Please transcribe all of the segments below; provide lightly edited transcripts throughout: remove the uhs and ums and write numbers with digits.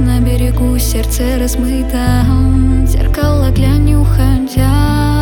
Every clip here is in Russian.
На берегу сердце размыто, в зеркало глянь, не уходя.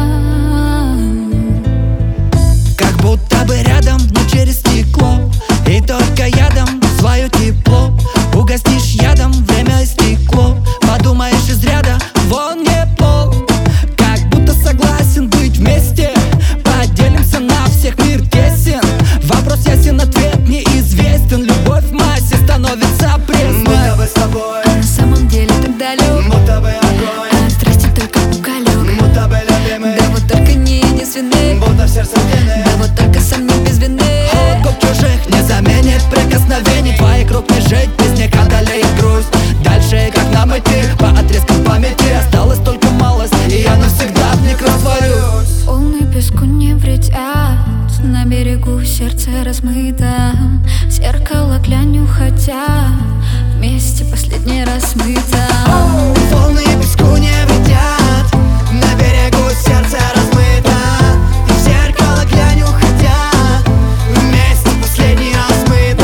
Как будто бы рядом, но через стекло. И только ядом свое тепло угостишь ядом, время истекло. Подумаешь из ряда, вон не пол. Как будто согласен быть вместе. Поделимся на всех, мир тесен. Вопрос ясен, ответ неизвестен. Любовь в массе становится пресной. Будто бы с тобой, А на самом деле так далек. будто бы огонь, А страсти только уголек. будто бы любимый, Да вот только не единственный. будто в сердце вины. Да вот только сам не без вины. Губ чужих не заменит прикосновений. Твоих рук не жить, без них одолеет грусть. Дальше как нам идти, по отрезкам памяти. Осталась только малость, и я навсегда в них растворюсь. Волны песку не вредят, на берегу сердце размыто. В зеркало глянь, не уходя, вместе последний раз мыто. Волны песку не вредят, на берегу сердце размыто. И в зеркало глянь, уходя, вместе последний раз мыто.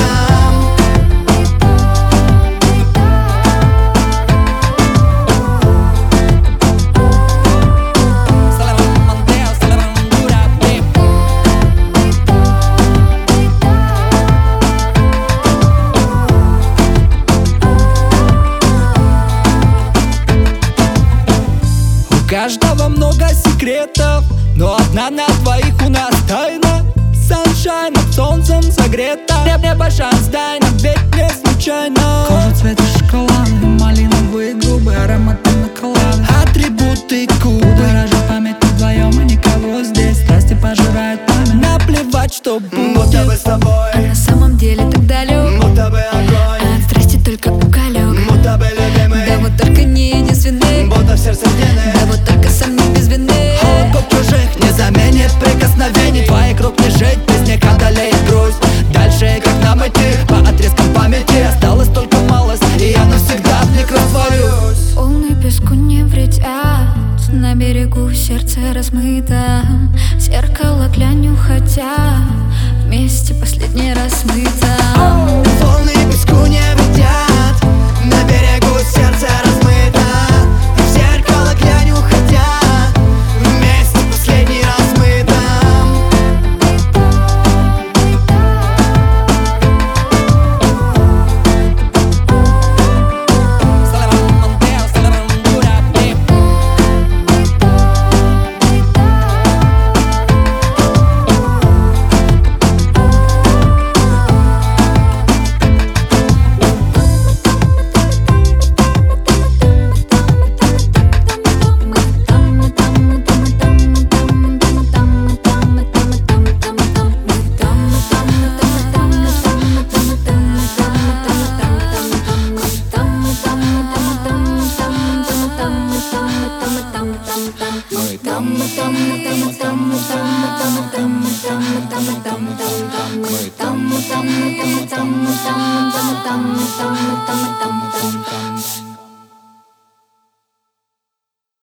У каждого много секретов, но одна на двоих у нас тайна. Саншайн над солнцем согрета. Небо шанс дай нам, ведь не случайно. Кожа цвета шоколада, малиновые губы, ароматы наколады. Атрибуты кубы, Дорожит память вдвоем и никого здесь. Страсти пожирают память. наплевать, что будет. Будто бы с тобой, А на самом деле так далек. будто бы огонь, А от страсти только уголек. будто бы любимый, Да вот только не единственный. будто в сердце вины. Да вот только сам не без вины. Губ чужих не заменит прикосновений. Твоих рук не жить, без них одолеет грусть. Дальше как нам идти, по отрезкам памяти. Осталась только малость, и я навсегда в них растворюсь. Волны песку не вредят, на берегу сердце размыто. В зеркало глянь, не уходя, вместе последний раз мыто. Волны песку